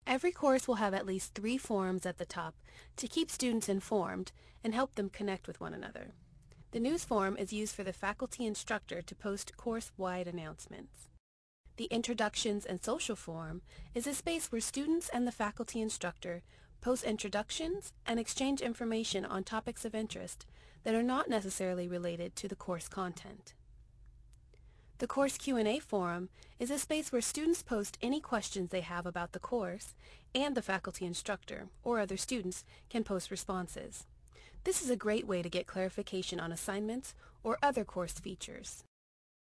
Every course will have at least 3 forums at the top to keep students informed and help them connect with one another. The news forum is used for the faculty instructor to post course-wide announcements. The Introductions and Social forum is a space where students and the faculty instructor post introductions and exchange information on topics of interest that are not necessarily related to the course content. The Course Q&A forum is a space where students post any questions they have about the course, and the faculty instructor or other students can post responses. This is a great way to get clarification on assignments or other course features.